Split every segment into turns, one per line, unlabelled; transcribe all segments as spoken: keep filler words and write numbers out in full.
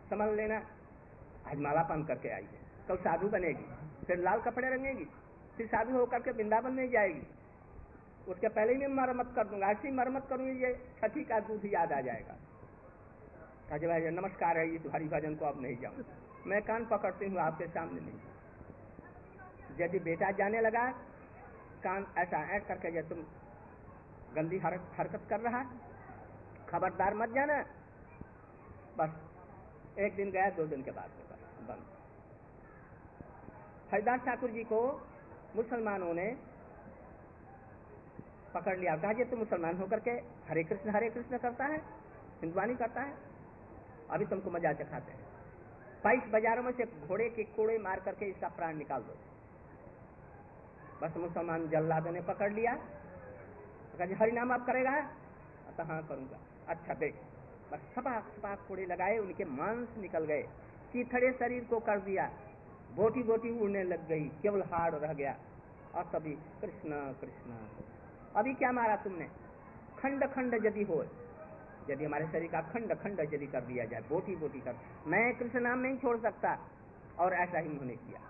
समझ लेना, आज माला पान करके आई है, कल साधु बनेगी, फिर लाल कपड़े रंगेगी, फिर साधु होकर के वृंदावन में जाएगी, उसके पहले ही मैं मरम्मत कर दूंगा, ऐसी मरम्मत करूंगी ये छठी का दूध याद आ जाएगा। कहा भाई नमस्कार है, ये तुम्हारी भजन को अब नहीं जाऊं, मैं कान पकड़ती हूँ आपके सामने नहीं। यदि बेटा जाने लगा कान ऐसा ऐड करके जब तुम गंदी हरकत कर रहा, खबरदार मत जाना। बस एक दिन गया, दो दिन के बाद बंद। हरिदास ठाकुर जी को मुसलमानों ने पकड़ लिया, कहा ये तो मुसलमान होकर के हरे कृष्ण हरे कृष्ण करता है, हिंदुआनी करता है, अभी तुमको मजा चखाते हैं। बाईस बाजारों में से घोड़े के कोड़े मार करके इसका प्राण निकाल दो। बस मुसलमान जल्लादों ने पकड़ लिया, कहा हरि नाम आप करेगा? तो हाँ करूंगा। अच्छा देख, बस सपाक सपाक कोड़े लगाए, उनके मांस निकल गए, चीथड़े शरीर को कर दिया, बोटी बोटी उड़ने लग गई, केवल हाड़ रह गया। और तभी कृष्ण कृष्ण। अभी क्या मारा तुमने? खंड खंड यदि हो, यदि हमारे शरीर का खंड खंड यदि कर दिया जाए, बोटी बोटी कर, मैं कृष्ण नाम नहीं छोड़ सकता। और ऐसा ही उन्होंने किया।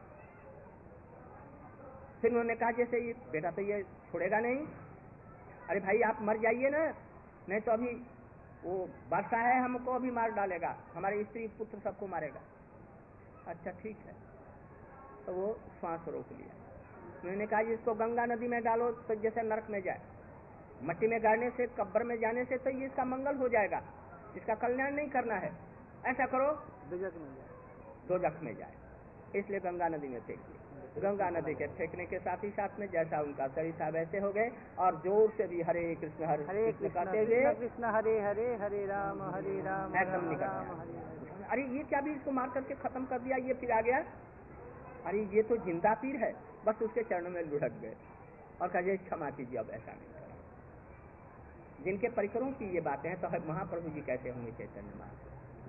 फिर उन्होंने कहा जैसे ये बेटा तो ये छोड़ेगा नहीं, अरे भाई आप मर जाइए ना, नहीं तो अभी वो वर्षा है हमको अभी मार डालेगा, हमारे स्त्री पुत्र सबको मारेगा। अच्छा ठीक है, तो वो श्वास रोक लिया। उन्होंने कहा इसको गंगा नदी में डालो तो जैसे नरक में जाए, मट्टी में गाड़ने से, कब्र में जाने से तो ये इसका मंगल हो जाएगा, इसका कल्याण नहीं करना है, ऐसा करो
दोजख में जाए,
दोजख में जाए, इसलिए गंगा नदी में फेंक दिया। गंगा नदी के फेंकने के साथ ही साथ में जैसा उनका शरीर था वैसे हो गए, और जोर से भी हरे कृष्ण हरे
हरे
कृष्ण
कृष्ण
कहते हुए
कृष्ण हरे हरे हरे राम हरे राम
एकदम निकल
राम
गया।
हरे हरे।
अरे ये क्या भी इसको मार करके खत्म कर दिया, ये फिर आ गया, अरे ये तो जिंदा पीर है। बस उसके चरणों में लुढ़क गए और कहे क्षमा कीजिए, अब ऐसा नहीं करें। जिनके परिकरों की ये बातें हैं तो महाप्रभु जी कैसे होंगे चैतन्य महाप्रभु।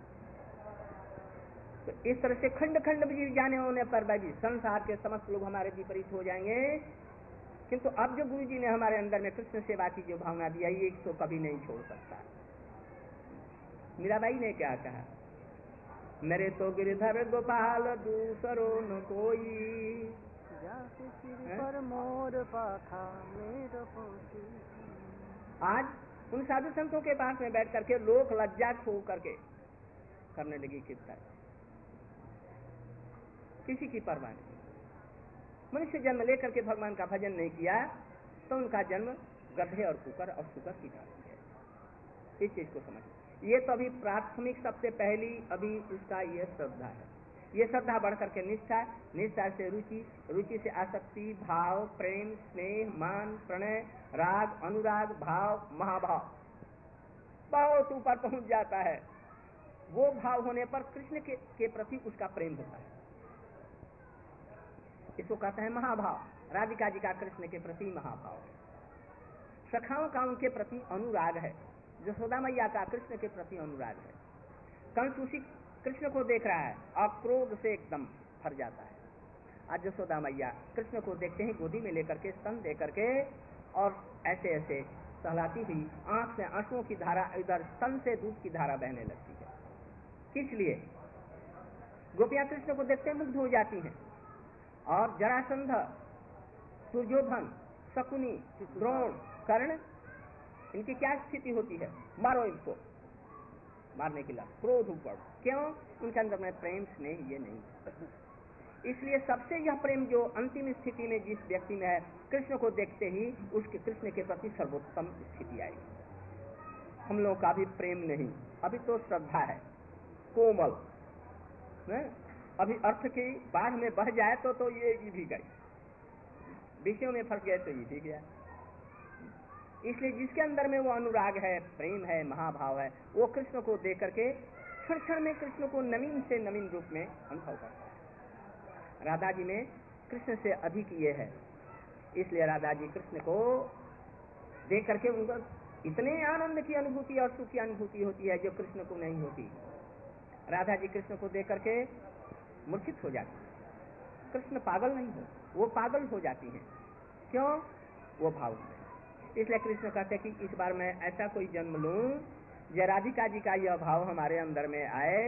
तो इस तरह से खंड खंड भी जाने होने पर भी संसार के समस्त लोग हमारे विपरीत हो जाएंगे, किंतु अब जो गुरु जी ने हमारे अंदर में कृष्ण सेवा की जो भावना दिया, ये इसको कभी नहीं छोड़ सकता। मीराबाई ने क्या कहा, मेरे तो गिरधर गोपाल दूसरो न कोई,
पर मोर पाखा मेरो पोती।
आज उन साधु संतों के पास में बैठ करके लोक लज्जा खो करके करने लगी कीर्तन, किसी की परवाह नहीं। मनुष्य जन्म लेकर के भगवान का भजन नहीं किया तो उनका जन्म गधे और कुकर और शुकर की भांति है। इस चीज को समझ, ये तो अभी प्राथमिक सबसे पहली अभी उसका ये श्रद्धा है। ये श्रद्धा बढ़ करके निष्ठा, निष्ठा से रुचि, रुचि से आसक्ति, भाव, प्रेम, स्नेह, मान, प्रणय, राग, अनुराग, भाव, महाभाव बहुत ऊपर पहुंच जाता है। वो भाव होने पर कृष्ण के, के प्रति उसका प्रेम होता है, इसको कहते हैं महाभाव। राधिका जी का कृष्ण के प्रति महाभाव है, सखाओं का उनके प्रति अनुराग है, यशोदा मैया का कृष्ण के प्रति अनुराग है। कंस उसी कृष्ण को देख रहा है और क्रोध से एकदम भर जाता है। आज यशोदा मैया कृष्ण को देखते ही गोदी में लेकर के स्तन दे करके और ऐसे ऐसे सहलाती हुई आंख से आंसुओं की धारा, इधर स्तन से दूध की धारा बहने लगती है। किस लिए? गोपियां कृष्ण को देखते मुग्ध हो जाती हैं। और जरासंध, दुर्योधन, शकुनी, द्रोण, कर्ण, इनकी क्या स्थिति होती है? मारो इनको, मारने के लिए क्रोध ऊपर। क्यों? उनके अंदर में प्रेम स्नेह ये नहीं। इसलिए सबसे यह प्रेम जो अंतिम स्थिति में जिस व्यक्ति में है, कृष्ण को देखते ही उसके कृष्ण के प्रति सर्वोत्तम स्थिति आएगी। हम लोगों का भी प्रेम नहीं, अभी तो श्रद्धा है, कोमल है? अभी अर्थ की बाढ़ में बह जाए तो तो ये भी गई, विषयों में फंस गए तो ये भी गया। इसलिए जिसके अंदर में वो अनुराग है, प्रेम है, महाभाव है, वो कृष्ण को देख करके क्षण क्षण में कृष्ण को नवीन से नवीन रूप में अनुभव करता है। राधा जी में कृष्ण से अधिक ये है, इसलिए राधा जी कृष्ण को देख करके उनको इतने आनंद की अनुभूति और सुख की अनुभूति होती है जो कृष्ण को नहीं होती। राधा जी कृष्ण को देख करके मूर्छित हो जाती है। कृष्ण पागल नहीं हो, वो पागल हो जाती हैं। क्यों? वो भाव में। इसलिए कृष्ण कहते कि इस बार मैं ऐसा कोई जन्म लूं जो राधिका जी का यह भाव हमारे अंदर में आए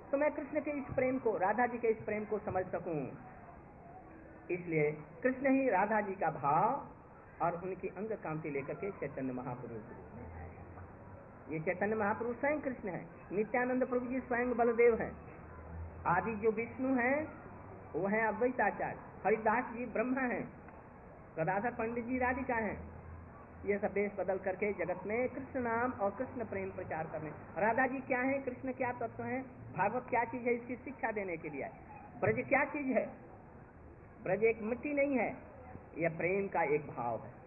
तो मैं कृष्ण के इस प्रेम को, राधा जी के इस प्रेम को समझ सकूं। इसलिए कृष्ण ही राधा जी का भाव और उनकी अंग कांति लेकर के चैतन्य महाप्रभु, ये चैतन्य महाप्रभु स्वयं कृष्ण है। नित्यानंद प्रभु जी स्वयं बलदेव हैं। आदि जो विष्णु हैं वो है अद्वैताचार्य। हरिदास जी ब्रह्मा हैं। गदाधर पंडित जी राधिका हैं। ये सब वेश बदल करके जगत में कृष्ण नाम और कृष्ण प्रेम प्रचार करने। राधा जी क्या है, कृष्ण क्या तत्व है, भागवत क्या चीज है, इसकी शिक्षा देने के लिए आए। ब्रज क्या चीज है, ब्रज एक मिट्टी नहीं है, यह प्रेम का एक भाव है।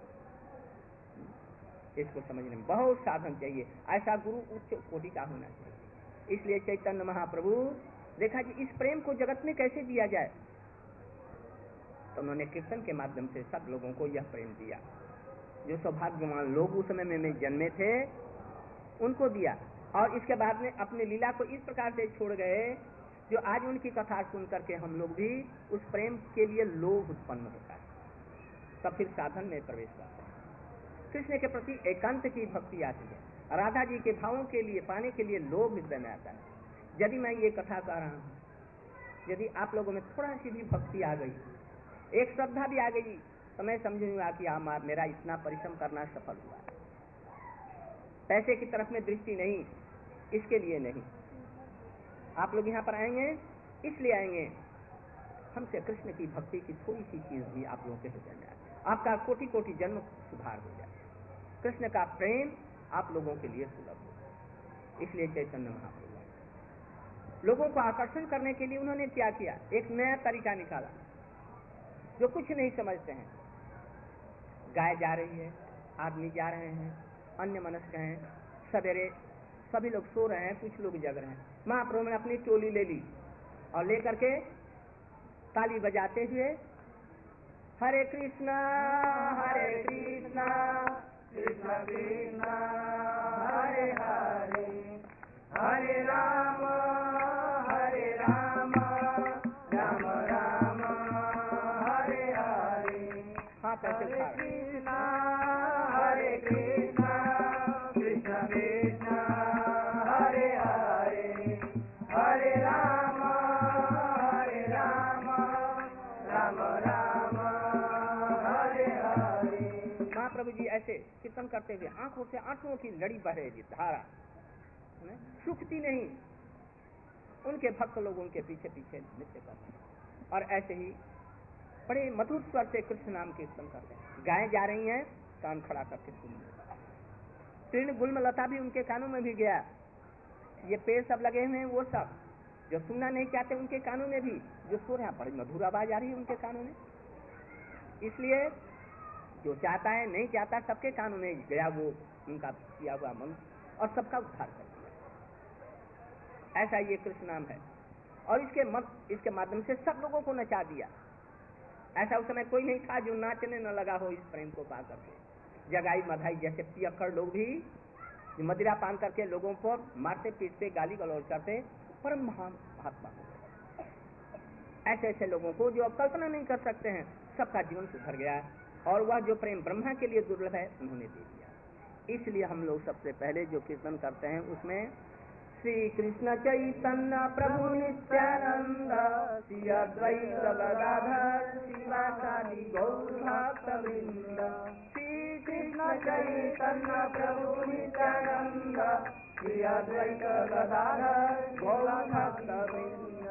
इसको समझने में बहुत साधन चाहिए। ऐसा गुरु उच्च कोटि का होना चाहिए। इसलिए चैतन्य महाप्रभु देखा जी इस प्रेम को जगत में कैसे दिया जाए, तो उन्होंने कीर्तन के माध्यम से सब लोगों को यह प्रेम दिया। जो सौभाग्यवान लोग उस समय में जन्मे थे उनको दिया, और इसके बाद में अपनी लीला को इस प्रकार से छोड़ गए जो आज उनकी कथा सुन करके हम लोग भी उस प्रेम के लिए लोभ उत्पन्न होता है, तब फिर साधन में प्रवेश करते हैं। कृष्ण के प्रति एकांत की भक्ति आती है, राधा जी के भावों के लिए पाने के लिए लोभ हृदय में आता है। यदि मैं ये कथा कह रहा हूँ, यदि आप लोगों में थोड़ा सी भी भक्ति आ गई, एक श्रद्धा भी आ गई, तो मैं समझूंगा कि हाँ मेरा इतना परिश्रम करना सफल हुआ। पैसे की तरफ में दृष्टि नहीं, इसके लिए नहीं। आप लोग यहाँ पर आएंगे इसलिए आएंगे हमसे कृष्ण की भक्ति की थोड़ी सी चीज भी आप लोगों के हृदय में आए, आपका कोटि कोटि जन्म सुधार हो जाए। कृष्ण का प्रेम आप लोगों के लिए सुलभ हो। इसलिए चैतन्य महाप्रभु लोगों को आकर्षण करने के लिए उन्होंने क्या किया, एक नया तरीका निकाला। जो कुछ नहीं समझते हैं, गाय जा रही है, आदमी जा रहे हैं, अन्य मनस्क हैं, सवेरे सभी लोग सो रहे हैं, कुछ लोग जग रहे हैं। महाप्रभु ने अपनी टोली ले ली और लेकर के ताली बजाते हुए हरे कृष्णा हरे कृष्णा कृष्ण कृष्णा हरे हरे, हरे राम हरे राम राम राम हरे हरे। हाँ, हरे कृष्णा हरे कृष्णा कृष्ण कृष्णा हरे हरे, हरे राम हरे राम राम राम हरे हरे। महाप्रभु जी ऐसे कीर्तन करते हुए आंखों से आंसुओं की लड़ी बह रही थी, धारा सूखती नहीं। उनके भक्त लोग उनके पीछे पीछे नृत्य करते हैं और ऐसे ही बड़े मधुर स्वर से कृष्ण नाम कीर्तन करते हैं। गायें जा रही हैं, कान खड़ा करके सुन रहे। तीर्ण गुल्म लता भी उनके कानों में भी गया। ये पेड़ सब लगे हुए हैं, वो सब जो सुनना नहीं चाहते उनके कानों में भी, जो सो रहे हैं बड़ी मधुर आवाज आ रही है उनके कानों में। इसलिए जो चाहता है नहीं चाहता सबके कानों में गया वो उनका किया हुआ मन, और सबका उद्धार कर दिया। ऐसा ये कृष्ण नाम है, और इसके मत इसके माध्यम से सब लोगों को नचा दिया। ऐसा उस समय कोई नहीं था जो नाचने न लगा हो इस प्रेम को पा करके। जगाई मधाई जैसे पियक्कड़ लोग भी मदिरा पान करके लोगों को मारते पीटते गाली गलौज करते, परम महान महात्मा हो गए। ऐसे ऐसे लोगों को जो अब कल्पना नहीं कर सकते हैं, सबका जीवन सुधर गया, और वह जो प्रेम ब्रह्मा के लिए दुर्लभ है उन्होंने दे दिया। इसलिए हम लोग सबसे पहले जो कीर्तन करते हैं उसमें श्री कृष्ण चैतन्य प्रभु नित्यानंद श्री अद्वैत गदाधर शिवासादि गौर भक्तवृंद। श्री कृष्ण चैतन्य प्रभु नित्यानंद श्री अद्वैत गदाधर गौर भक्तवृंद।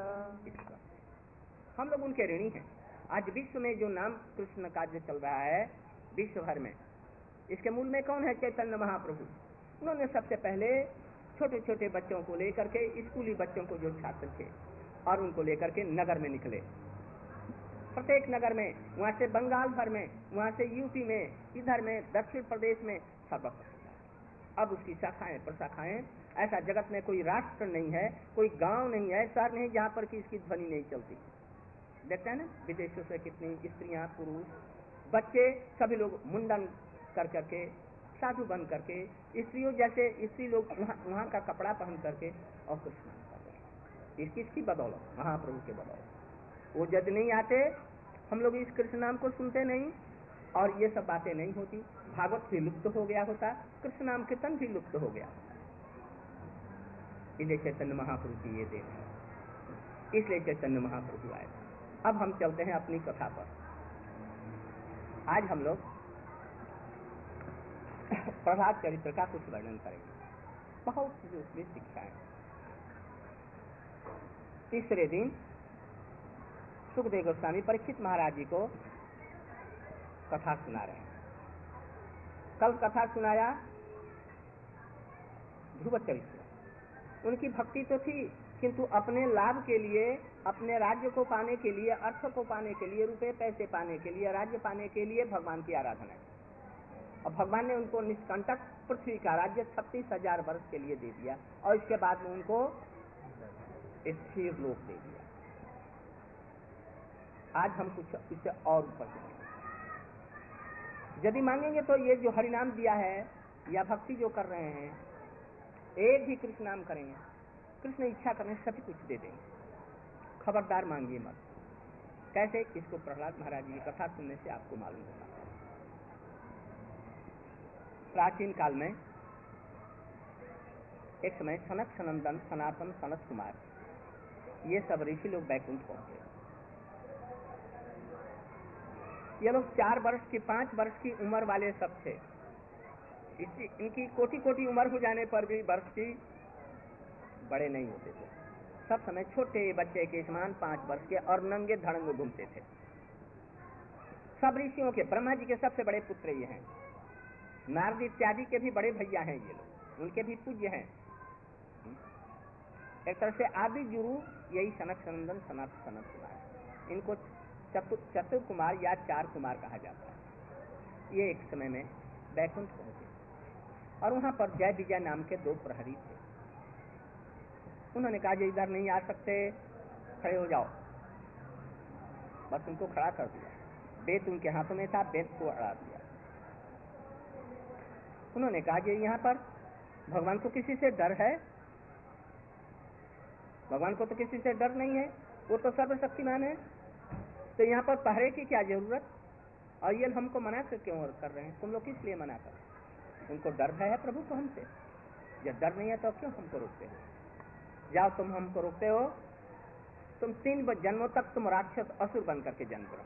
हम लोग उनके ऋणी हैं। आज विश्व में जो नाम कृष्ण का जो चल रहा है विश्व भर में, इसके मूल में कौन है? चैतन्य महाप्रभु। उन्होंने सबसे पहले छोटे छोटे बच्चों को लेकर के, स्कूली बच्चों को जो छात्र थे, और उनको लेकर के नगर में निकले। प्रत्येक नगर में, वहां से बंगाल भर में, वहां से यूपी में, इधर में दक्षिण प्रदेश में सर्वत्र। अब उसकी शाखाएं प्रशाखाएं, ऐसा जगत में कोई राष्ट्र नहीं है, कोई गांव नहीं है, शहर नहीं जहां पर कि इसकी ध्वनि नहीं चलती। देखते हैं ना विदेशों से कितनी स्त्रियां पुरुष बच्चे सभी लोग मुंडन कर करके, साधु बन करके, स्त्रियों जैसे स्त्री लोग वहाँ का कपड़ा पहन करके और कृष्ण कर रहे। इस किसकी बदौलत? महाप्रभु के बदौलत। वो यदि नहीं आते, हम लोग इस कृष्ण नाम को सुनते नहीं, और ये सब बातें नहीं होती। भागवत भी लुप्त हो गया होता, कृष्ण नाम कीर्तन भी लुप्त हो गया। इसलिए चैतन्य महाप्रभु की ये देन है। इसलिए चैतन्य महाप्रभु आए। अब हम चलते हैं अपनी कथा पर। आज हम लोग प्रहलाद चरित्र का कुछ वर्णन करेंगे। बहुत सी उसमें शिक्षाएं। तीसरे दिन सुखदेव गोस्वामी परीक्षित महाराज जी को कथा सुना रहे हैं। कल कथा सुनाया ध्रुव चरित्र। उनकी भक्ति तो थी, किंतु अपने लाभ के लिए, अपने राज्य को पाने के लिए, अर्थ को पाने के लिए, रुपए पैसे पाने के लिए, राज्य पाने के लिए भगवान की आराधना की। और भगवान ने उनको निष्कंटक पृथ्वी का राज्य छत्तीस हजार वर्ष के लिए दे दिया और इसके बाद में उनको स्थिर लोक दे दिया। आज हम कुछ इससे और ऊपर जाएंगे। यदि मांगेंगे तो ये जो हरिनाम दिया है या भक्ति जो कर रहे हैं, एक भी कृष्ण नाम करेंगे, कृष्ण इच्छा करें सभी कुछ दे देंगे। खबरदार मांगिए मत। कैसे? इसको प्रहलाद महाराज जी की कथा सुनने से आपको मालूम होगा। प्राचीन काल में एक समय सनक सनंदन सनातन सनत कुमार ये सब ऋषि लोग बैकुंठ पहुंचे। ये लोग चार वर्ष की, पांच वर्ष की उम्र वाले सब थे। इसी इनकी कोटि कोटि उम्र हो जाने पर भी वर्ष की बड़े नहीं होते थे। सब समय छोटे बच्चे के समान पांच वर्ष के और नंगे धड़ंग घूमते थे। सब ऋषियों के, ब्रह्मा जी के सबसे बड़े पुत्र ये हैं। नारद इत्यादि के भी बड़े भैया हैं ये लोग, उनके भी पूज्य हैं। एक तरह से आदि गुरु यही सनक सनंदन सनत सनत कुमार। इनको चतुर चतुर कुमार या चार कुमार कहा जाता है। ये एक समय में बैकुंठ पहुंचे और वहां पर जय विजय नाम के दो प्रहरी थे। उन्होंने कहा जो इधर नहीं आ सकते, खड़े हो जाओ। बस उनको खड़ा कर दिया। बेत उनके हाथों में था, बेत को अड़ा दिया। उन्होंने कहा कि यहाँ पर भगवान को किसी से डर है? भगवान को तो किसी से डर नहीं है, वो तो सर्वशक्तिमान है। तो यहाँ पर पहरे की क्या जरूरत? और ये हमको मना कर क्यों कर रहे हैं? तुम लोग किस लिए मना कर? उनको डर है प्रभु को हमसे। जब डर नहीं है तो क्यों हमको रोकते हो? जाओ, तुम हमको रोकते हो। तुम तीन जन्मों तक तुम राक्षस असुर बन करके जन्म करो।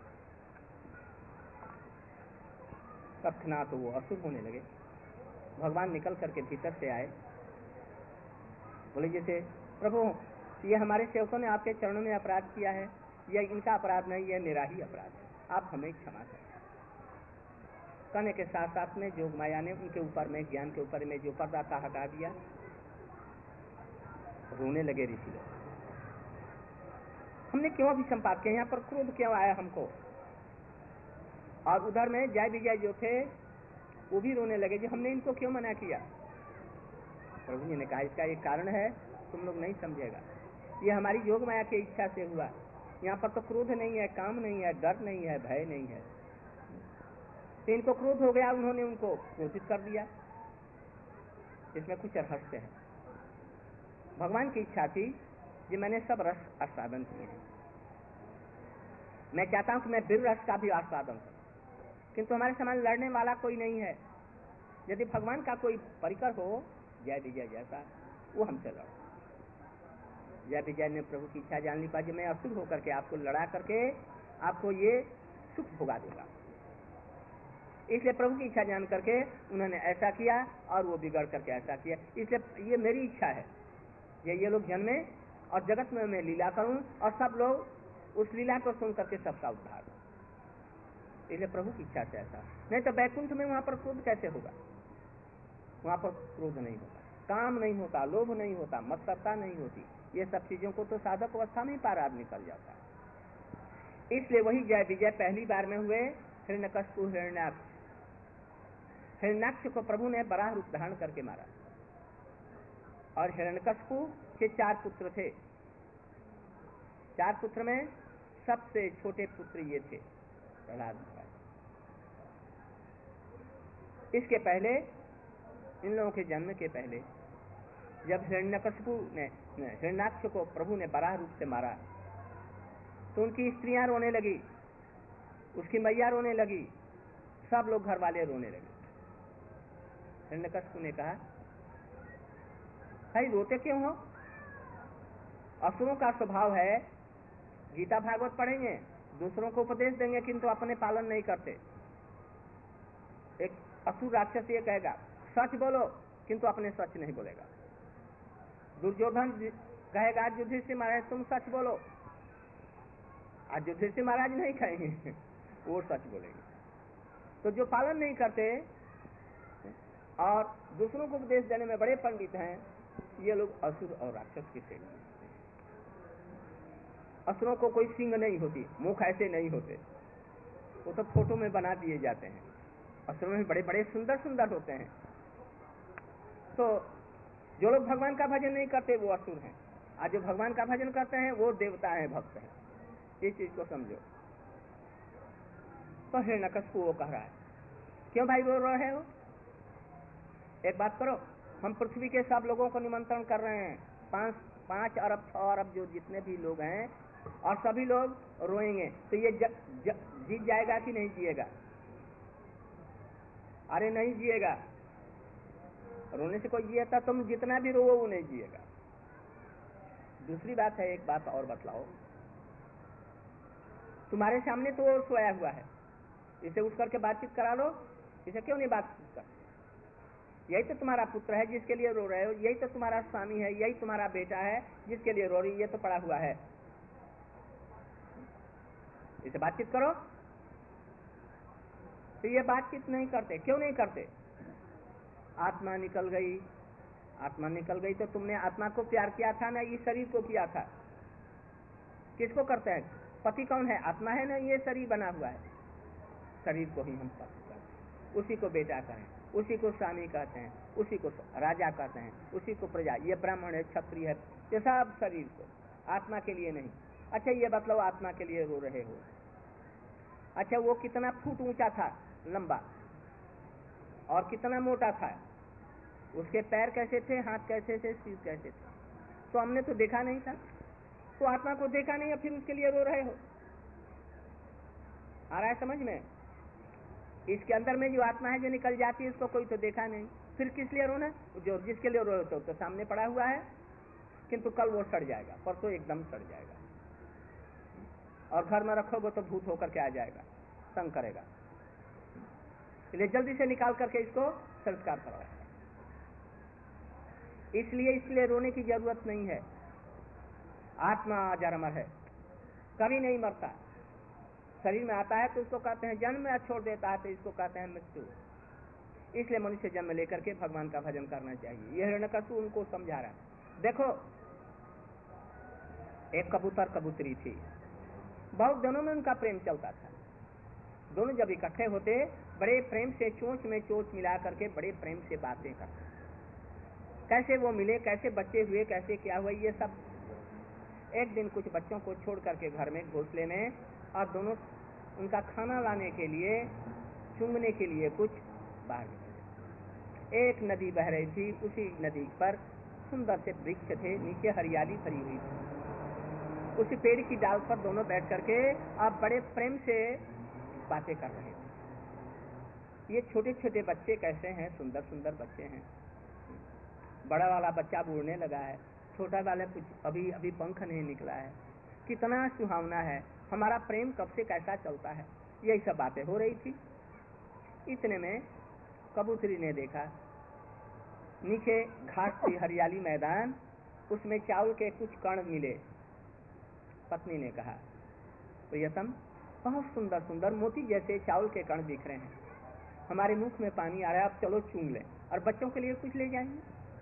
तत्क्षणात तो वो असुर होने लगे। भगवान निकल करके भीतर से आए। बोले जैसे प्रभु, ये हमारे सेवकों ने आपके चरणों में अपराध किया है। यह इनका अपराध नहीं, यह मेरा ही अपराध है। आप हमें क्षमा करें। कहने के साथ साथ में जोग माया ने उनके ऊपर में, ज्ञान के ऊपर में जो पर्दा था हटा दिया। रोने लगे ऋषि लोग। हमने क्यों अभिसंपात पाप किया? यहाँ पर क्रोध क्यों आया हमको? और उधर में जय विजय जो थे वो भी रोने लगे कि हमने इनको क्यों मना किया। प्रभु जी ने कहा इसका एक कारण है, तुम लोग नहीं समझेगा। ये हमारी योग माया की इच्छा से हुआ। यहाँ पर तो क्रोध नहीं है, काम नहीं है, डर नहीं है, भय नहीं है। तो इनको क्रोध हो गया, उन्होंने उनको क्रोधित कर दिया। इसमें कुछ रहस्य है। भगवान की इच्छा थी कि मैंने सब रस आस्वादन किए हैं। मैं चाहता हूं कि मैं वीर रस का भी आस्वादन करूं, किंतु हमारे समान लड़ने वाला कोई नहीं है। यदि भगवान का कोई परिकर हो जय विजय जैसा, वो हमसे लड़ो। जय विजय ने प्रभु की इच्छा जान ली पाजी, मैं असुर होकर के आपको लड़ा करके आपको ये सुख भोगा दूंगा। इसलिए प्रभु की इच्छा जान करके उन्होंने ऐसा किया और वो बिगड़ करके ऐसा किया। इसलिए ये मेरी इच्छा है, ये ये लोग जन्मे और जगत में मैं लीला करूं और सब लोग उस लीला को सुन करके सबका उद्धार हो। इसलिए प्रभु की इच्छा से ऐसा। नहीं तो बैकुंठ में वहां पर क्रोध कैसे होगा? वहां पर क्रोध नहीं होता, काम नहीं होता, लोभ नहीं होता, मत्सरता नहीं होती। ये सब चीजों को तो साधक अवस्था में पार आदमी कर जाता है। इसलिए वही जय विजय पहली बार में हुए हिरण्यकशिपु हिरण्याक्ष। हिरण्याक्ष को प्रभु ने बराह रूप धारण करके मारा। और हिरण्यकशिपु के चार पुत्र थे। चार पुत्र में सबसे छोटे पुत्र ये थे प्रहलाद महाराज। इसके पहले, इन लोगों के जन्म के पहले, जब हिरण्यकशिपु ने हिरण्याक्ष को प्रभु ने बराह रूप से मारा तो उनकी स्त्रियां रोने लगी, उसकी मैया रोने लगी, सब लोग घर वाले रोने लगे। हिरण्यकशिपु ने कहा, भाई रोते क्यों हो? असुरों का स्वभाव है, गीता भागवत पढ़ेंगे, दूसरों को उपदेश देंगे किंतु अपने पालन नहीं करते। एक असुर राक्षस ये कहेगा सच बोलो, किंतु अपने सच नहीं बोलेगा। दुर्योधन कहेगा युधिष्ठिर महाराज तुम सच बोलो, आज युधिष्ठिर महाराज नहीं कहेंगे, वो सच बोलेंगे। तो जो पालन नहीं करते और दूसरों को उपदेश देने में बड़े पंडित हैं, ये लोग असुर और राक्षस की श्रेणी में। असुरों को कोई सींग नहीं होती, मुख ऐसे नहीं होते, वो तो फोटो में बना दिए जाते हैं। असुरों में बड़े बड़े सुंदर सुंदर होते हैं। तो जो लोग भगवान का भजन नहीं करते वो असुर हैं, आज जो भगवान का भजन करते हैं वो देवता हैं, भक्त हैं। इस चीज को समझो। तो हिरण्यकशिपु वो कह रहा है क्यों भाई रो रहे हो? एक बात करो, हम पृथ्वी के सब लोगों को निमंत्रण कर रहे हैं, पांच पांच अरब छह अरब जो जितने भी लोग हैं, और सभी लोग रोएंगे, तो ये ज, ज, जीत जाएगा कि नहीं जिएगा? अरे नहीं जिएगा। रोने से कोई जिएगा? तुम जितना भी रो वो नहीं जिएगा। दूसरी बात है, एक बात और बतलाओ, तुम्हारे सामने तो वो सोया हुआ है, इसे उठ करके बातचीत करा लो, इसे क्यों नहीं बातचीत कर? यही तो तुम्हारा पुत्र है जिसके लिए रो रहे हो, यही तो तुम्हारा स्वामी है, यही तुम्हारा बेटा है जिसके लिए रो रही, ये तो पड़ा हुआ है, इसे बातचीत करो। तो ये बातचीत नहीं करते। क्यों नहीं करते? आत्मा निकल गई, आत्मा निकल गई तो तुमने आत्मा को प्यार किया था ना, ये शरीर को किया था? किसको करते हैं? पति कौन है? आत्मा है ना, ये शरीर बना हुआ है, शरीर को ही हम पति करते हैं, उसी को बेटा कहें, उसी को स्वामी कहते हैं, उसी को राजा कहते हैं, उसी को प्रजा। ये ब्राह्मण है, क्षत्रिय है, ये सब शरीर को, आत्मा के लिए नहीं। अच्छा ये बतलाओ, आत्मा के लिए रो रहे हो, अच्छा वो कितना फुट ऊंचा था, लंबा, और कितना मोटा था, उसके पैर कैसे थे, हाथ कैसे थे, सिर कैसे थे, तो हमने तो देखा नहीं था। तो आत्मा को देखा नहीं है, फिर उसके लिए रो रहे हो? आ रहा है समझ में? इसके अंदर में जो आत्मा है जो निकल जाती है, उसको कोई तो देखा नहीं, फिर किस लिए रोना? जो जिसके लिए रो तो, तो सामने पड़ा हुआ है, किंतु कल वो सड़ जाएगा, परसों एकदम सड़ जाएगा, और घर में रखोगे तो भूत होकर के आ जाएगा, तंग करेगा। इसलिए जल्दी से निकाल करके इसको संस्कार कराओ। इसलिए इसलिए रोने की जरूरत नहीं है। आत्मा अजर अमर है, कभी नहीं मरता। शरीर में आता है तो उसको कहते हैं जन्म, में छोड़ देता है तो इसको कहते हैं मृत्यु। इसलिए मनुष्य जन्म लेकर के भगवान का भजन करना चाहिए। यह हिरण्यकशिपु उनको समझा रहा है। देखो, एक कबूतर कबूतरी थी, बहुत दिनों में उनका प्रेम चलता था। दोनों जब इकट्ठे होते, बड़े प्रेम से चोंच में चोंच मिला करके बड़े प्रेम से बातें करते, कैसे वो मिले, कैसे बच्चे हुए, कैसे क्या हुआ, ये सब। एक दिन कुछ बच्चों को छोड़ करके घर में घोंसले में, और दोनों उनका खाना लाने के लिए, चुंगने के लिए कुछ बाहर निकले। एक नदी बह रही थी, उसी नदी पर सुंदर से वृक्ष थे, नीचे हरियाली भरी हुई थी। उसी पेड़ की डाल पर दोनों बैठ करके आप बड़े प्रेम से बातें कर रहे थे। ये छोटे छोटे बच्चे कैसे हैं, सुंदर सुंदर बच्चे हैं। बड़ा वाला बच्चा उड़ने लगा है, छोटा वाला कुछ अभी अभी पंख नहीं निकला है, कितना सुहावना है, हमारा प्रेम कब से कैसा चलता है, यही सब बातें हो रही थी। इतने में कबूतरी ने देखा, नीचे घास थी, हरियाली मैदान, उसमें चावल के कुछ कण मिले। पत्नी ने कहा, प्रियतम, बहुत सुंदर सुंदर मोती जैसे चावल के कण दिख रहे हैं, हमारे मुख में पानी आ रहा है, अब चलो चूम लें और बच्चों के लिए कुछ ले जाएंगे।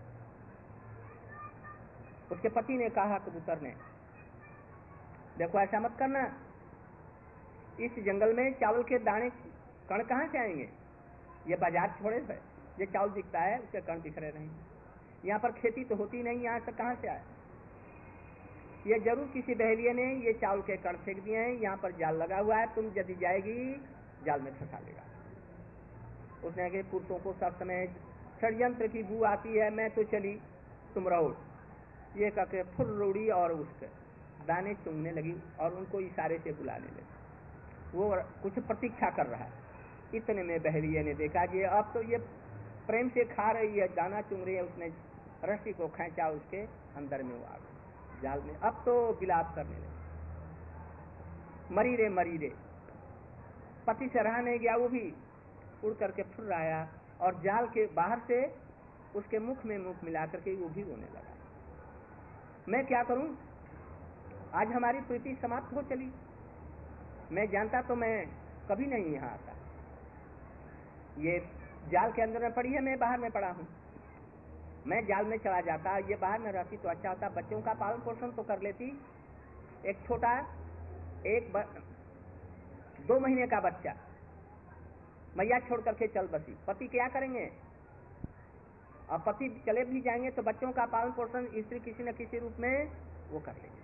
उसके पति ने कहा कबूतर ने, देखो ऐसा मत करना, इस जंगल में चावल के दाने कण कहाँ से आएंगे, ये बाजार छोड़े है, ये चावल दिखता है उसके कण दिख रहे नहीं, यहाँ पर खेती तो होती नहीं, यहाँ से कहाँ से आए, ये जरूर किसी बहेलिये ने ये चावल के कण फेंक दिए हैं, यहाँ पर जाल लगा हुआ है, तुम यदि जाएगी जाल में फंसा लेगा। उसने कहा पुरुषों को सब समय षड्यंत्र की बू आती है, मैं तो चली, तुम रहो। ये कहके फुर रोड़ी और उसके दाने चुंगने लगी और उनको इशारे से बुलाने लगी। वो कुछ प्रतीक्षा कर रहा है। इतने में बहरिया ने देखा कि अब तो ये प्रेम से खा रही है, दाना चुंग रही है, उसने रस्सी को खींचा, उसके अंदर में वो आ गई। जाल में। अब तो विलाप करने लगे, मरी रे मरी रे। पति से रहा नहीं गया, वो भी उड़ करके फिर आया और जाल के बाहर से उसके मुख में मुख मिला करके वो भी रोने लगा। मैं क्या करूं, आज हमारी प्रीति समाप्त हो चली। मैं जानता तो मैं कभी नहीं यहाँ आता। ये जाल के अंदर में पड़ी है, मैं बाहर में पड़ा हूँ। मैं जाल में चला जाता, ये बाहर में रहती तो अच्छा होता। बच्चों का पालन पोषण तो कर लेती। एक छोटा एक ब... दो महीने का बच्चा मैया छोड़ करके चल बसी। पति क्या करेंगे? और पति चले भी जाएंगे तो बच्चों का पालन पोषण स्त्री किसी न किसी रूप में वो कर लेंगे।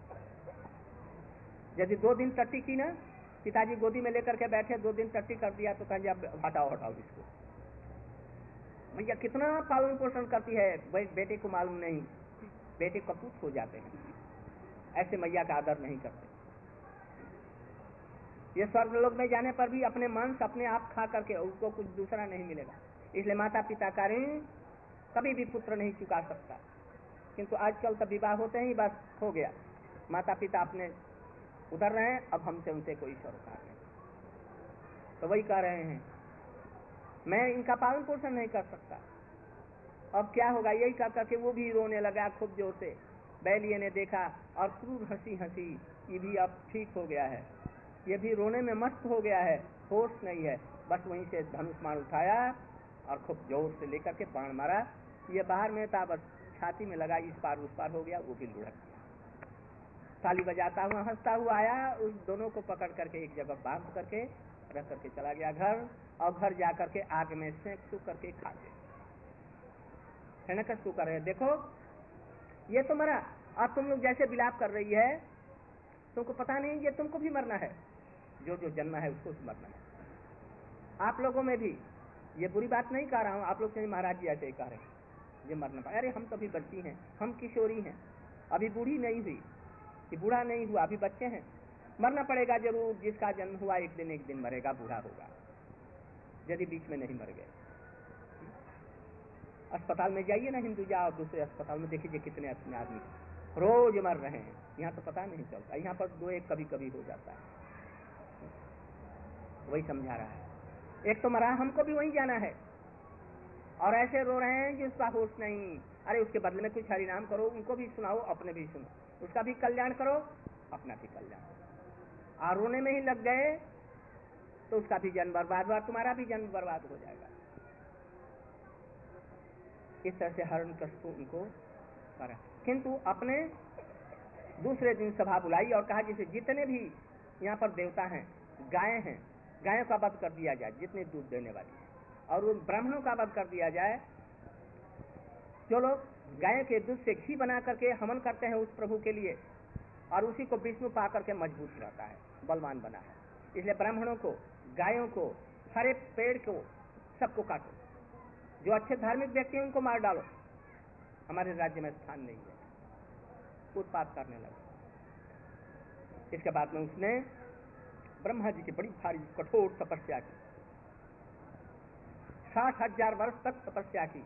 यदि दो दिन टट्टी की ना, पिताजी गोदी में लेकर के बैठे, दो दिन टट्टी कर दिया तो कहेंगे अब हटाओ हटाओ इसको। मैया कितना पालन पोषण करती है, बेटे को मालूम नहीं, बेटे कपूत हो जाते हैं। ऐसे मैया का आदर नहीं करते। ये स्वर्ग लोक में जाने पर भी अपने मांस अपने आप खा करके, उसको कुछ दूसरा नहीं मिलेगा। इसलिए माता पिता का ऋण कभी भी पुत्र नहीं चुका सकता। किंतु आजकल तो विवाह होते ही बस हो गया, माता पिता अपने उधर रहे हैं, अब हमसे उनसे कोई सरोकार नहीं। तो वही कह रहे हैं, मैं इनका पालन पोषण नहीं कर सकता। अब क्या होगा? यही कह करके वो भी रोने लगा खूब जोर से। बैलिए ने देखा और क्रूर हंसी हंसी, ये भी अब ठीक हो गया है, ये भी रोने में मस्त हो गया है, होश नहीं है। बस वहीं से धनुष बाण उठाया और खूब जोर से लेकर के बाण मारा। ये बाहर में था, बस छाती में लगा, इस पार उस पार हो गया, वो भी लुढ़क गया। ताली बजाता हुआ हंसता हुआ आया, उस दोनों को पकड़ करके एक जगह बांध करके रख करके चला गया घर। और घर जा करके आग में सेंक सूख करके खा गए। हिरण्यकश्यप कर रहे, देखो ये तो मरा, अब तुम लोग जैसे विलाप कर रही है, तुमको पता नहीं ये तुमको भी मरना है। जो जो जन्मा है उसको भी मरना है। आप लोगों में भी, ये बुरी बात नहीं कह रहा हूँ, आप लोग से महाराज जी ऐसे ही कह रहे हैं, ये मरना पाए। अरे हम तो अभी बच्ची हैं, हम किशोरी हैं, अभी बूढ़ी नहीं हुई, कि बूढ़ा नहीं हुआ, अभी बच्चे हैं। मरना पड़ेगा जरूर, जिसका जन्म हुआ एक दिन एक दिन मरेगा, बूढ़ा होगा, यदि बीच में नहीं मर गए। अस्पताल में जाइए ना, हिंदू जाओ दूसरे अस्पताल में, देखिए कितने अपने आदमी रोज मर रहे हैं। यहाँ तो पता नहीं चलता, यहाँ पर दो एक कभी कभी हो जाता है। वही समझा रहा है, एक तो मरा, हमको भी वहीं जाना है, और ऐसे रो रहे हैं कि उसका होश नहीं। अरे उसके बदले में कुछ हरिनाम करो, उनको भी सुनाओ, अपने भी सुनो, उसका भी कल्याण करो, अपना भी कल्याण करो। और रोने में ही लग गए तो उसका भी जन्म बर्बाद हुआ, तुम्हारा भी जन्म बर्बाद हो जाएगा। इस तरह से हिरण्यकश्यप उनको करा। किंतु अपने दूसरे दिन सभा बुलाई और कहा जैसे जितने भी यहाँ पर देवता हैं, गाय हैं, गायों का वध कर दिया जाए, जितने दूध देने वाली है, और उन ब्राह्मणों का वध कर दिया जाए। जो लोग गाय के दूध से घी बना करके हवन करते हैं उस प्रभु के लिए, और उसी को विष्णु पा करके मजबूत रहता है, बलवान बना है। इसलिए ब्राह्मणों को, गायों को, हरे पेड़ को, सबको काटो। जो अच्छे धार्मिक व्यक्ति हैं उनको मार डालो, हमारे राज्य में स्थान नहीं है। उत्पात करने लगे। इसके बाद में उसने ब्रह्मा जी की बड़ी भारी कठोर तपस्या की, साठ हजार वर्ष तक तपस्या की।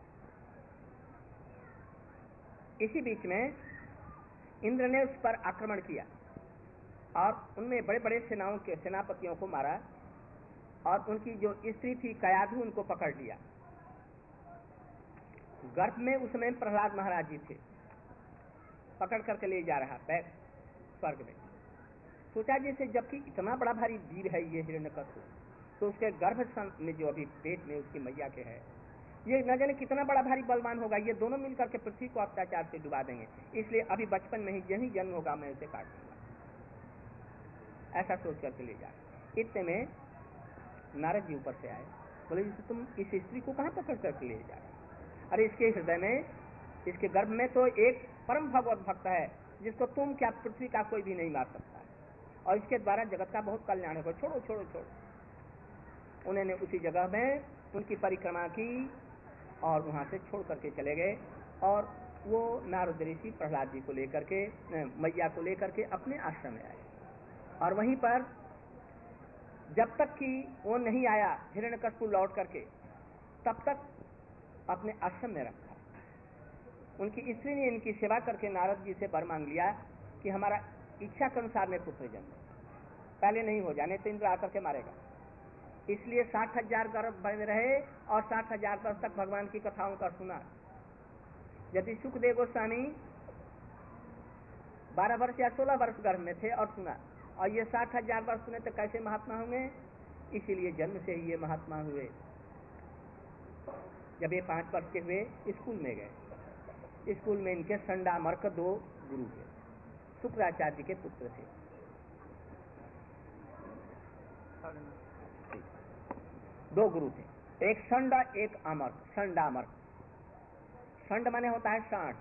इसी बीच में इंद्र ने उस पर आक्रमण किया और उनमें बड़े बड़े सेनाओं के सेनापतियों को मारा, और उनकी जो स्त्री थी कयाधु, उनको पकड़ लिया। गर्भ में उस समय प्रहलाद महाराज जी थे, पकड़ करके ले जा रहा बैठ स्वर्ग में। सोचा जैसे जबकि इतना बड़ा भारी वीर है ये हिरण्यकश्यप, तो उसके गर्भ में जो अभी पेट में उसकी मैया के है, ये न जाने कितना बड़ा भारी बलवान होगा, ये दोनों मिलकर के पृथ्वी को अत्याचार से डुबा देंगे। इसलिए अभी बचपन में ही यही जन्म होगा, मैं उसे काट दूंगा, ऐसा सोच करके ले जा। इतने में नारद जी ऊपर से आए, बोले जैसे तुम इस स्त्री को कहाँ पकड़ करके ले जा रहे? अरे इसके हृदय में, इसके गर्भ में तो एक परम भगवत भक्त है, जिसको तुम क्या पृथ्वी का कोई भी नहीं मार सकता है, और इसके द्वारा जगत का बहुत कल्याण होगा, छोड़ो छोड़ो छोड़ो। उन्होंने उसी जगह में उनकी परिक्रमा की और वहां से छोड़ करके चले गए। और वो नारद ऋषि प्रहलाद जी को लेकर के, मैया को लेकर के अपने आश्रम में आए, और वहीं पर जब तक कि वो नहीं आया हिरण्यकश्यप लौट करके, तब तक अपने आश्रम में रखा। उनकी स्त्री ने इनकी सेवा करके नारद जी से वर मांग लिया कि हमारा इच्छा के अनुसार में पुत्र जन्म, पहले नहीं हो जाने तो इंद्र आकर के मारेगा। इसलिए साठ हजार गर्भ बने रहे और साठ हजार वर्ष तक भगवान की कथाओं का सुना। यदि सुखदेव गोस्वामी बारह वर्ष या सोलह वर्ष गर्भ में थे और सुना, और ये साठ हजार वर्ष सुने तो कैसे महात्मा होंगे? इसीलिए जन्म से ही ये महात्मा हुए। जब ये पांच वर्ष के हुए स्कूल में गए, स्कूल में इनके संडामर्क दो गुरु थे, शुक्राचार्य जी के पुत्र थे। दो गुरु थे, एक संड एक अमर्क। संडामर्क, संड माने होता है सांड,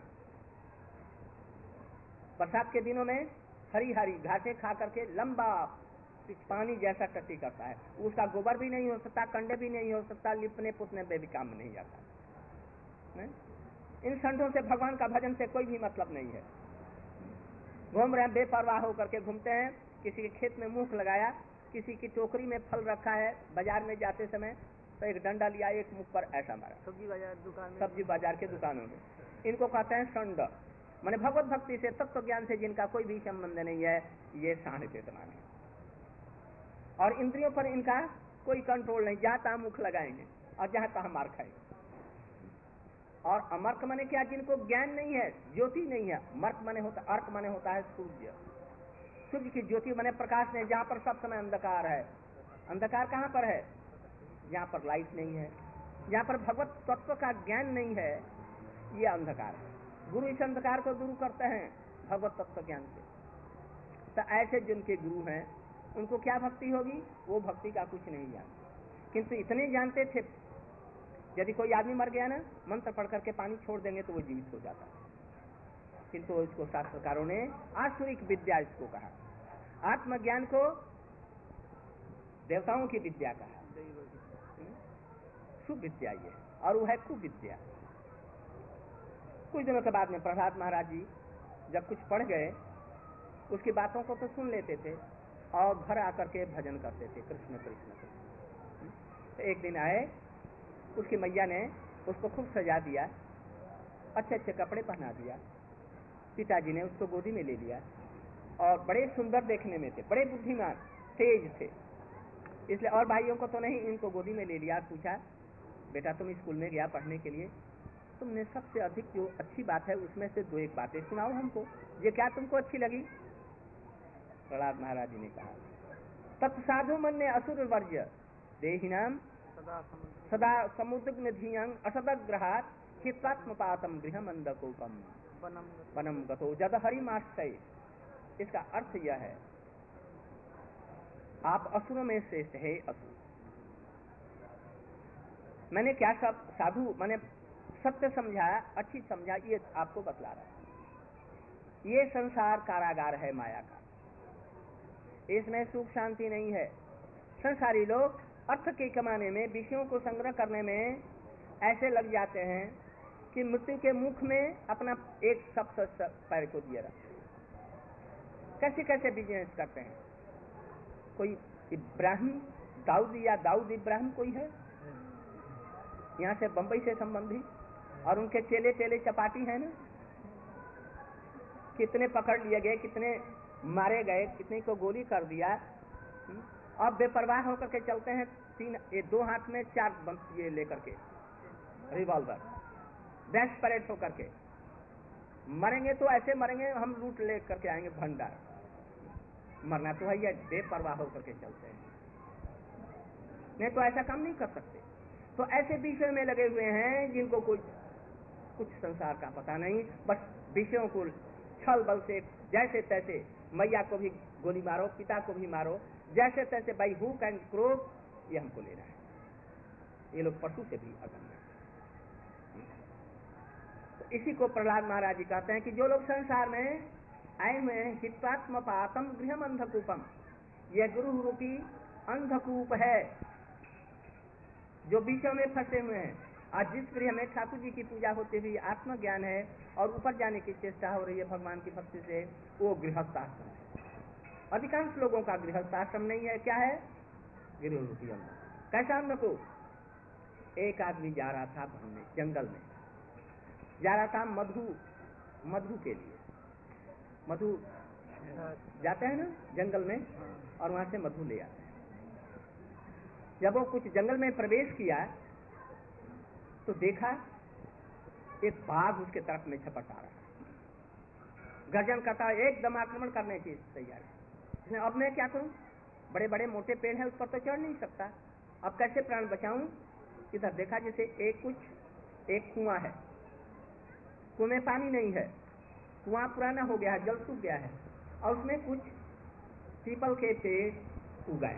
बरसात के दिनों में हरी हरी घासें खा करके लंबा पानी जैसा टट्टी करता है, उसका गोबर भी नहीं हो सकता, कंडे भी नहीं हो सकता, लिपने पुतने पे भी काम में नहीं आता। नहीं? इन संडों से भगवान का भजन से कोई भी मतलब नहीं है। घूम रहे हैं, बेपरवाह होकर के घूमते हैं। किसी के खेत में मुंह लगाया, किसी की टोकरी में फल रखा है, बाजार में जाते समय तो एक डंडा लिया, एक मुख पर ऐसा मारा।
सब्जी बाजार दुकान में,
सब्जी बाजार के दुकानों में इनको कहते हैं संड, माने भगवत भक्ति से, तत्व ज्ञान से जिनका कोई भी संबंध नहीं है, ये सांड के समान है। और इंद्रियों पर इनका कोई कंट्रोल नहीं, जहां तहां मुख लगाएंगे और जहां तहां मार खाएंगे। और अमर्क माने क्या? जिनको ज्ञान नहीं है, ज्योति नहीं है। मर्क माने होता, अर्क माने होता है सूर्य। सूर्य की ज्योति माने प्रकाश नहीं, जहां पर सब समय अंधकार है। अंधकार कहां पर है? जहां पर लाइट नहीं है, जहां पर भगवत तत्व का ज्ञान नहीं है, ये अंधकार है। गुरु इस अंधकार को दूर करते हैं भगवत तत्व ज्ञान से। तो ऐसे जिनके गुरु हैं उनको क्या भक्ति होगी? वो भक्ति का कुछ नहीं जानते, किंतु इतने जानते थे, यदि कोई आदमी मर गया ना, मंत्र पढ़ करके पानी छोड़ देंगे तो वो जीवित हो जाता है। किंतु इसको शास्त्रकारों ने आसुरिक विद्या इसको कहा, आत्मज्ञान को देवताओं की विद्या कहा। सुविद्या ये, और वो है कुविद्या। कुछ दिनों के बाद में प्रहलाद महाराज जी जब कुछ पढ़ गए, उसकी बातों को तो सुन लेते थे और घर आकर के भजन करते थे, कृष्ण कृष्ण कृष्ण। तो एक दिन आए, उसकी मैया ने उसको खूब सजा दिया, अच्छे अच्छे कपड़े पहना दिया। पिताजी ने उसको गोदी में ले लिया और बड़े सुंदर देखने में थे, बड़े बुद्धिमान, तेज थे, इसलिए और भाइयों को तो नहीं, इनको गोदी में ले लिया। पूछा, बेटा तुम स्कूल में गया पढ़ने के लिए, तुमने सबसे अधिक जो अच्छी बात है उसमें से दो एक बातें सुनाओ हमको, ये क्या तुमको अच्छी लगी? प्रहलाद महाराज जी ने कहा, तत्साधु मन ने असुर वर्ज्य देहिनाम सदा समुद्र निधियं असदग्रहात् हित्वात्मपातम गृहमंदकोपम वनम गतो जद हरिमाश्रय। इसका अर्थ यह है, आप असुरों में श्रेष्ठ है असुर। मैंने क्या सब साधु मैंने सत्य समझाया, अच्छी समझा, ये आपको बतला रहा है। ये संसार कारागार है माया का, इसमें सुख शांति नहीं है। संसारी लोग अर्थ के कमाने में, विषयों को संग्रह करने में ऐसे लग जाते हैं कि मृत्यु के मुख में अपना एक सब पैर को दिए रखते हैं। कैसे कैसे बिजनेस करते हैं। कोई इब्राहिम दाऊद या दाऊद इब्राहिम कोई है यहाँ से बंबई से संबंधी, और उनके चेले चेले चपाटी है ना, कितने पकड़ लिए गए, कितने मारे गए, कितने को गोली कर दिया। अब बेपरवाह होकर के चलते हैं, तीन ये दो हाथ में चार ये लेकर के रिवॉल्वर, डेस्परेट होकर के मरेंगे तो ऐसे मरेंगे, हम लूट ले करके आएंगे भंडार। मरना तो है, ये बेपरवाह होकर के चलते हैं, नहीं तो ऐसा काम नहीं कर सकते। तो ऐसे विषय में लगे हुए हैं जिनको कोई कुछ संसार का पता नहीं, बस विषयों को छल बल से जैसे तैसे, मैया को भी गोली मारो, पिता को भी मारो, जैसे तैसे, बाई हुक एंड क्रोक, ये हमको लेना है। ये लोग पशु से भी अगम्य हैं। तो इसी को प्रहलाद महाराज जी कहते हैं कि जो लोग संसार में आए हुए हैं, हित्वात्म पातम गृहम अंधकूपम, यह गुरु रूपी अंधकूप है जो विषयों में फंसे हुए हैं। आज जिस गृह में ठाकुर जी की पूजा होती हुई आत्मज्ञान है और ऊपर जाने की चेष्टा हो रही है भगवान की भक्ति से, वो गृहस्थाश्रम है। अधिकांश लोगों का गृहस्थाश्रम नहीं है। क्या है? गुरु रूपी अंधकूप। कैसा अंधकूप? एक आदमी जा रहा था वन में, जंगल में, जा रहा था मधु मधु के लिए। मधु जाते हैं ना जंगल में और वहां से मधु ले आते हैं। जब वो कुछ जंगल में प्रवेश किया तो देखा एक बाघ उसके तरफ में झपट आ रहा, गर्जन करता एकदम आक्रमण करने की तैयारी। अब मैं क्या करूं, बड़े बड़े मोटे पेड़ हैं उस पर तो चढ़ नहीं सकता, अब कैसे प्राण बचाऊं। इधर देखा जैसे एक कुछ एक कुआं है, कुएं में पानी नहीं है, कुआं पुराना हो गया है, जल सूख गया है और उसमें कुछ पीपल के पेड़ उगाए।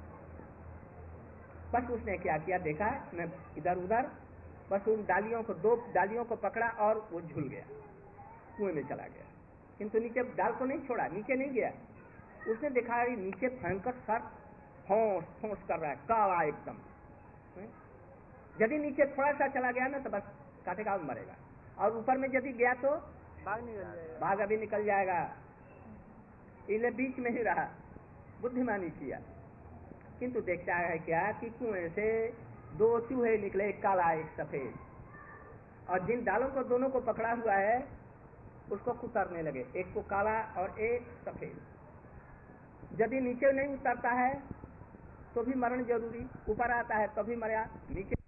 बस उसने क्या किया, देखा मैं इधर उधर, बस उन डालियों को दो डालियों को पकड़ा और वो झूल गया, कुएं में चला गया। किंतु नीचे डाल को नहीं छोड़ा, नीचे नहीं गया। उसने देखा नीचे भयंकर सर्प फोंस फोंस कर रहा है, काला एकदम। यदि नीचे थोड़ा सा चला गया ना तो बस काटेगा और मरेगा, और ऊपर में यदि गया तो
बाघ निकल जाएगा,
बाघ अभी निकल जाएगा। इसलिए बीच में ही रहा, बुद्धिमानी किया। किंतु देखता है क्या कि कुएं से दो चूहे निकले, एक काला एक सफेद, और जिन डालों को दोनों को पकड़ा हुआ है उसको कुतरने लगे, एक को काला और एक सफेद। यदि नीचे नहीं उतरता है तो भी मरण जरूरी, ऊपर आता है तो भी मरा, नीचे